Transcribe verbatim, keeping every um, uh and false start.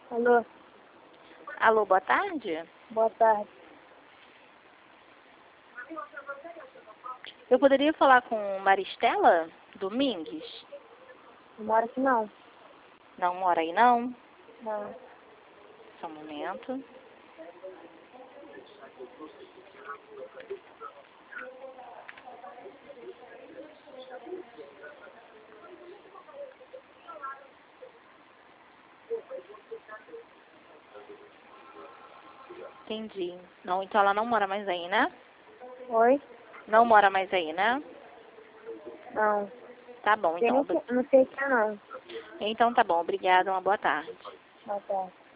Alô, Alô, boa tarde. boa tarde. Eu poderia falar com Maristela Domingues? Não mora aqui não. Não mora aí, não? Não. Só um momento. Entendi. Não, então ela não mora mais aí, né? Oi? Não mora mais aí, né? Não. Tá bom, Eu então. não, sei- não sei que é não. Então tá bom. Obrigada. Uma boa tarde. Boa tarde.